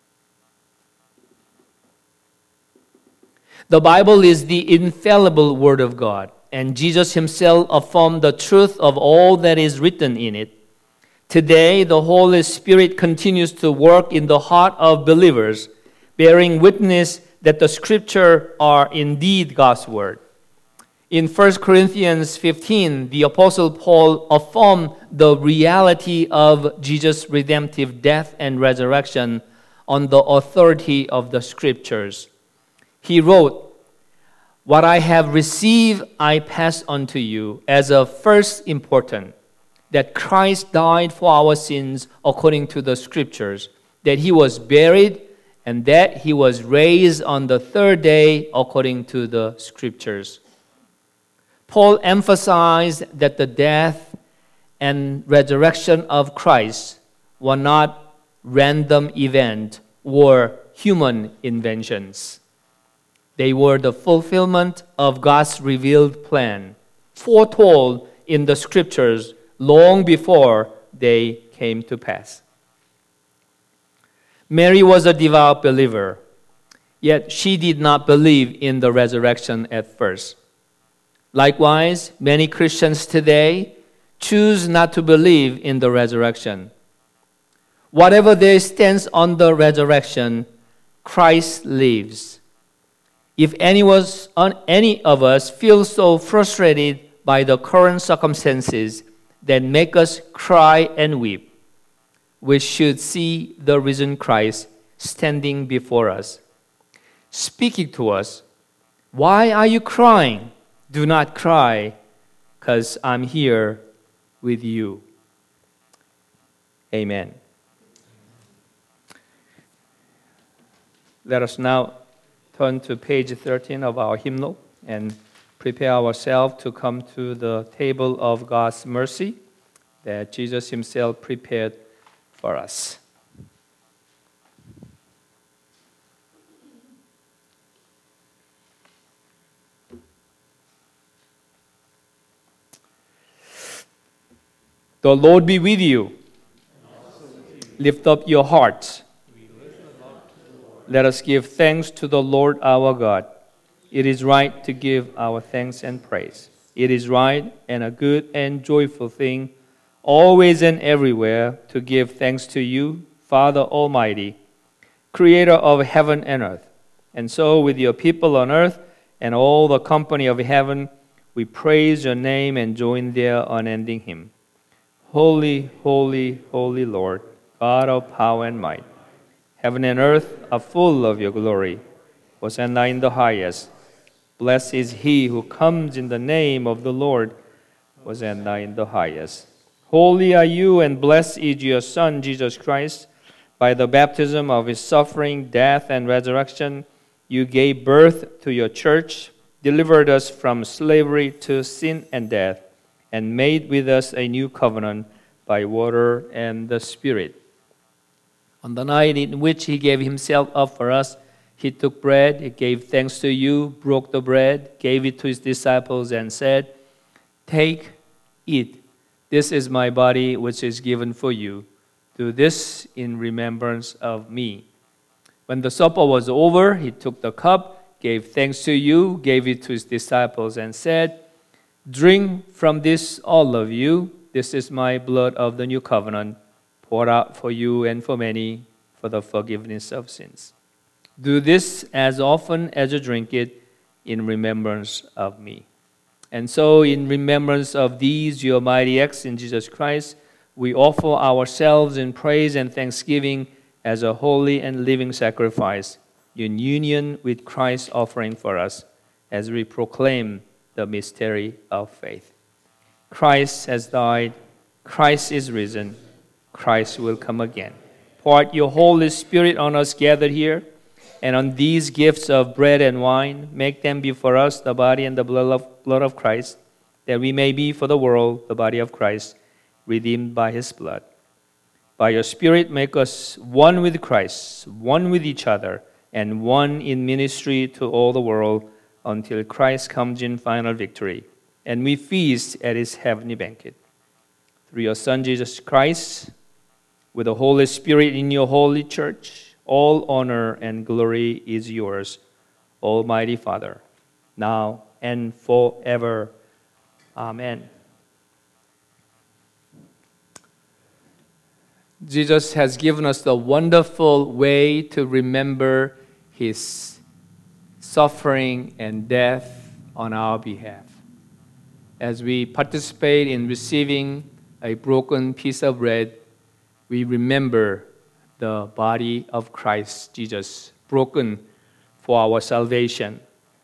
The Bible is the infallible Word of God, and Jesus himself affirmed the truth of all that is written in it. Today, the Holy Spirit continues to work in the heart of believers, bearing witness that the Scripture are indeed God's Word. In First Corinthians fifteen, the Apostle Paul affirmed the reality of Jesus' redemptive death and resurrection on the authority of the Scriptures. He wrote, "What I have received I pass on to you as of first importance, that Christ died for our sins according to the Scriptures, that he was buried, and that he was raised on the third day according to the Scriptures." Paul emphasized that the death and resurrection of Christ were not random events or human inventions. They were the fulfillment of God's revealed plan, foretold in the Scriptures long before they came to pass. Mary was a devout believer, yet she did not believe in the resurrection at first. Likewise, many Christians today choose not to believe in the resurrection. Whatever their stance on the resurrection, Christ lives. If any, was, any of us feel so frustrated by the current circumstances that make us cry and weep, we should see the risen Christ standing before us, speaking to us. "Why are you crying? Do not cry, because I'm here with you." Amen. Let us now turn to page thirteen of our hymnal and prepare ourselves to come to the table of God's mercy that Jesus himself prepared for us. The Lord be with you. Lift up your hearts. Let us give thanks to the Lord our God. It is right to give our thanks and praise. It is right and a good and joyful thing, always and everywhere, to give thanks to you, Father Almighty, Creator of heaven and earth. And so with your people on earth and all the company of heaven, we praise your name and join their unending hymn. Holy, holy, holy Lord, God of power and might, heaven and earth are full of your glory. Hosanna in the highest. Blessed is he who comes in the name of the Lord. Hosanna in the highest. Holy are you, and blessed is your Son, Jesus Christ. By the baptism of his suffering, death, and resurrection, you gave birth to your church, delivered us from slavery to sin and death, and made with us a new covenant by water and the Spirit. On the night in which he gave himself up for us, he took bread, he gave thanks to you, broke the bread, gave it to his disciples, and said, "Take, eat. This is my body, which is given for you. Do this in remembrance of me." When the supper was over, he took the cup, gave thanks to you, gave it to his disciples, and said, "Drink from this, all of you. This is my blood of the new covenant, poured out for you and for many for the forgiveness of sins. Do this as often as you drink it in remembrance of me." And so, in remembrance of these, your mighty acts in Jesus Christ, we offer ourselves in praise and thanksgiving as a holy and living sacrifice, in union with Christ's offering for us, as we proclaim the mystery of faith. Christ has died. Christ is risen. Christ will come again. Pour out your Holy Spirit on us gathered here, and on these gifts of bread and wine. Make them be for us the body and the blood of, blood of Christ, that we may be for the world the body of Christ, redeemed by his blood. By your Spirit, make us one with Christ, one with each other, and one in ministry to all the world, until Christ comes in final victory, and we feast at his heavenly banquet. Through your Son, Jesus Christ, with the Holy Spirit in your holy church, all honor and glory is yours, Almighty Father, now and forever. Amen. Jesus has given us the wonderful way to remember his suffering and death on our behalf. As we participate in receiving a broken piece of bread, we remember the body of Christ Jesus, broken for our salvation.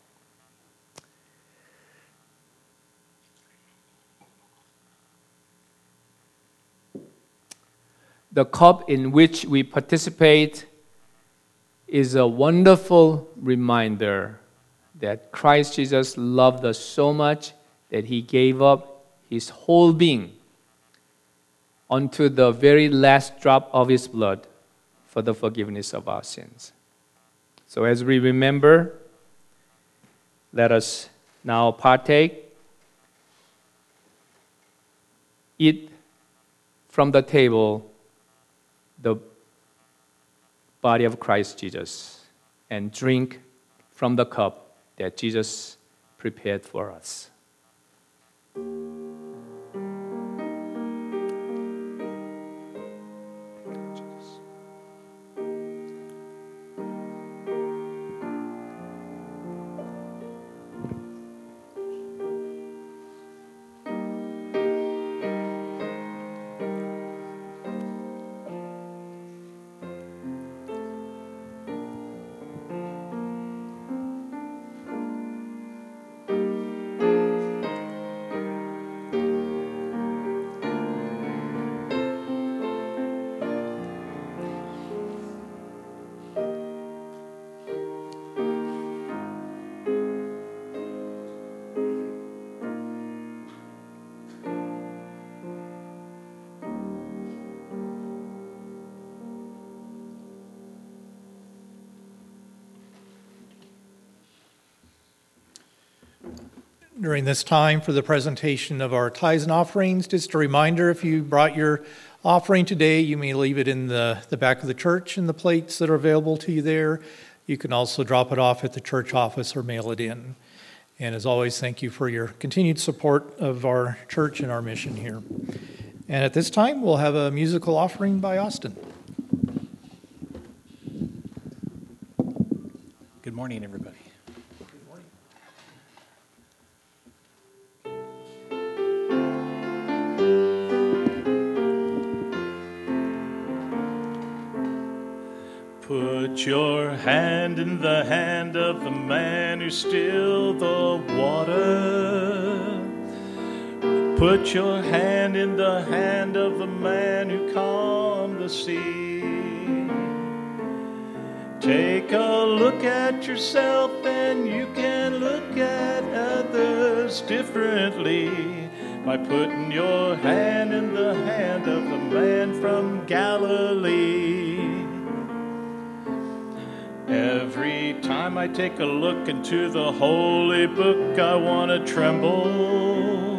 The cup in which we participate is a wonderful reminder that Christ Jesus loved us so much that he gave up his whole being unto the very last drop of his blood for the forgiveness of our sins. So as we remember, let us now partake, eat from the table the body of Christ Jesus, and drink from the cup that Jesus prepared for us. During this time for the presentation of our tithes and offerings, just a reminder, if you brought your offering today, you may leave it in the, the back of the church in the plates that are available to you there. You can also drop it off at the church office or mail it in. And as always, thank you for your continued support of our church and our mission here. And at this time, we'll have a musical offering by Austin. Good morning, everybody. Put your hand in the hand of the man who stilled the water. Put your hand in the hand of the man who calmed the sea. Take a look at yourself and you can look at others differently by putting your hand in the hand of the man from Galilee. Every time I take a look into the holy book, I want to tremble.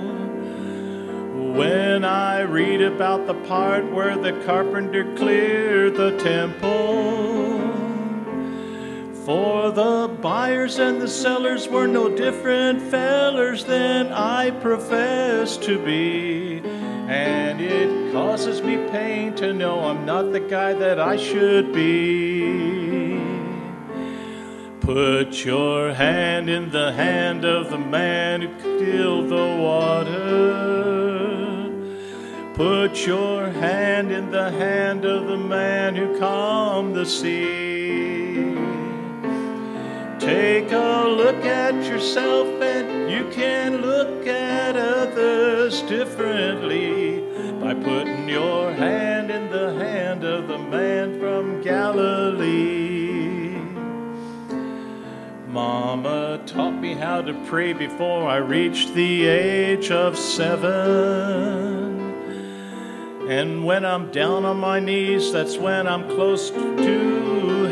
When I read about the part where the carpenter cleared the temple. For the buyers and the sellers were no different fellers than I profess to be. And it causes me pain to know I'm not the guy that I should be. Put your hand in the hand of the man who stilled the water. Put your hand in the hand of the man who calmed the sea. Take a look at yourself and you can look at others differently by putting your hand in the man from Galilee. Mama taught me how to pray before I reached the age of seven. And when I'm down on my knees, that's when I'm close to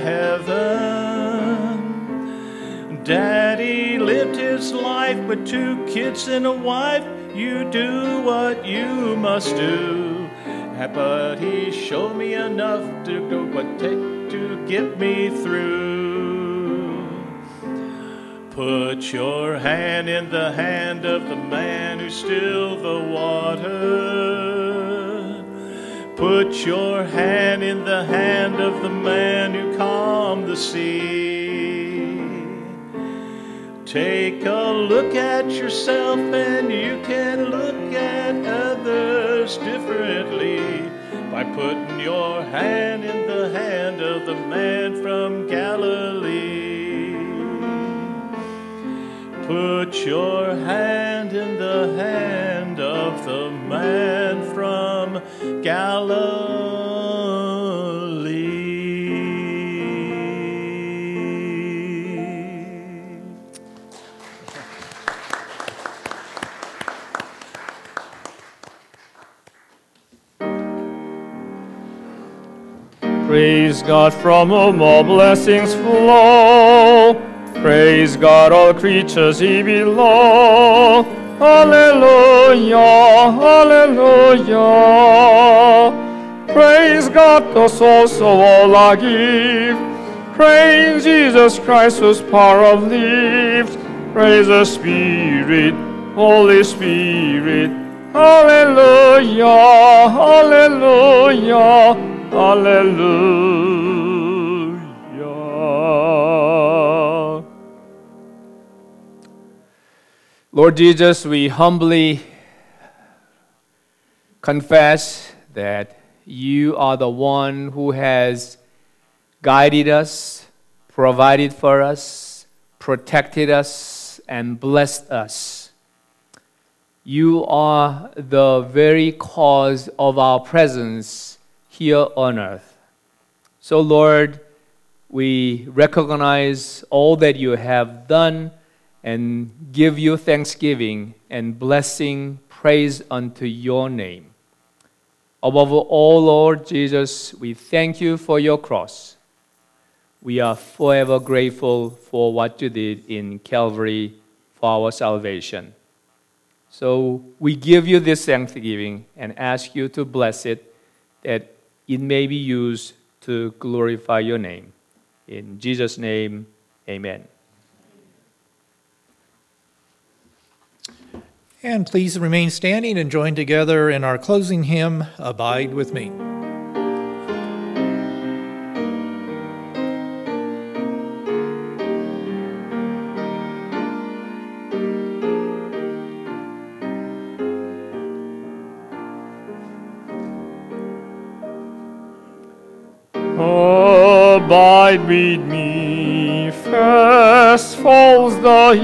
heaven. Daddy lived his life with two kids and a wife. You do what you must do. But he showed me enough to go what take to get me through. Put your hand in the hand of the man who stilled the water. Put your hand in the hand of the man who calmed the sea. Take a look at yourself and you can look at others differently by putting your hand in the hand of the man from Galilee. Put your hand in the hand of the man from Galilee. Praise God, from whom all blessings flow. Praise God, all creatures ye below. Hallelujah, hallelujah. Praise God, the souls of all I give. Praise Jesus Christ, whose power lives. Praise the Spirit, Holy Spirit. Hallelujah, hallelujah, hallelujah. Lord Jesus, we humbly confess that you are the one who has guided us, provided for us, protected us, and blessed us. You are the very cause of our presence here on earth. So, Lord, we recognize all that you have done and give you thanksgiving and blessing, praise unto your name. Above all, Lord Jesus, we thank you for your cross. We are forever grateful for what you did in Calvary for our salvation. So we give you this thanksgiving and ask you to bless it, that it may be used to glorify your name. In Jesus' name, amen. And please remain standing and join together in our closing hymn, Abide With Me. Abide with me, first falls the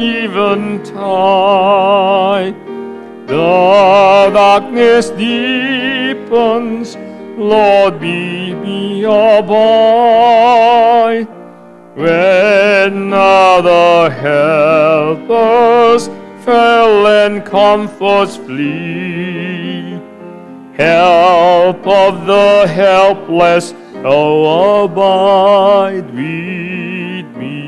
eventide. The darkness deepens, Lord, bid me abide. When other helpers fail and comforts flee, help of the helpless, oh, abide with me.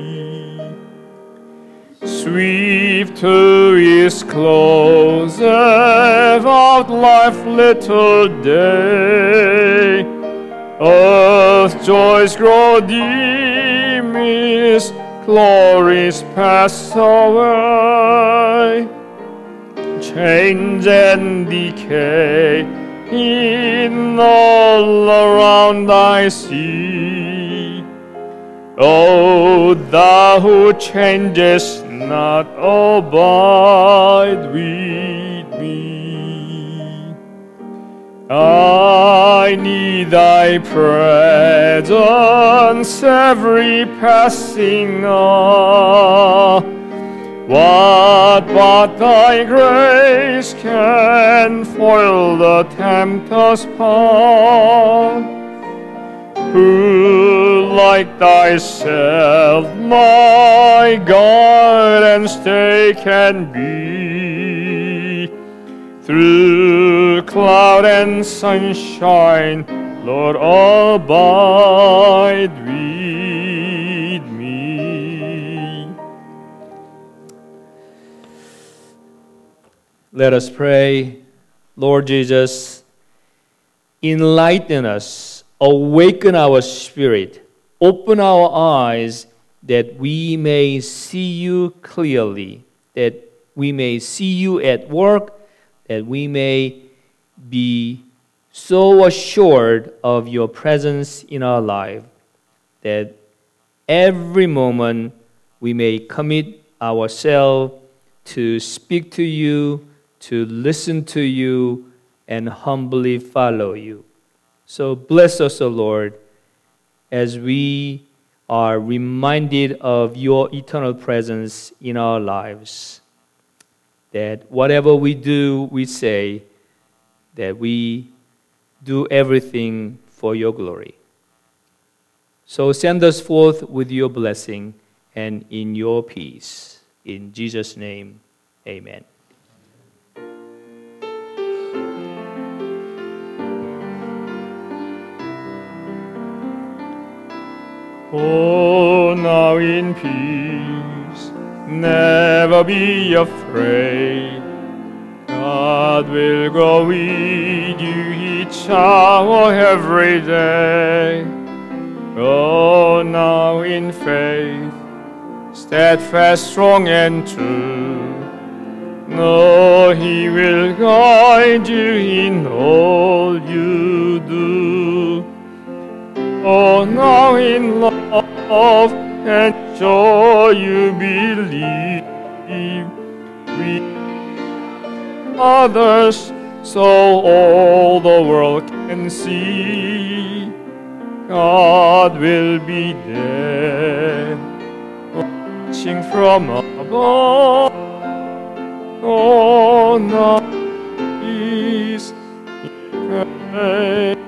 Swift to his close, about life little day, earth's joys grow dim, his glories pass away. Change and decay in all around I see. O thou who changest not, abide with me. I need thy presence every passing hour. What but thy grace can foil the tempter's power? who like thyself my guide and stay can be. Through cloud and sunshine, Lord, abide with me. Let us pray. Lord Jesus, enlighten us, awaken our spirit, open our eyes that we may see you clearly, that we may see you at work, that we may be so assured of your presence in our life, that every moment we may commit ourselves to speak to you, to listen to you, and humbly follow you. So bless us, O Lord, as we are reminded of your eternal presence in our lives, that whatever we do, we say, that we do everything for your glory. So send us forth with your blessing and in your peace. In Jesus' name, amen. Oh, now in peace, never be afraid. God will go with you each hour, every day. Oh, now in faith, steadfast, strong, and true. No, He will guide you in all you do. Oh, now in love and joy you believe with others, so all the world can see God will be there, watching from above. Oh, now peace, pray.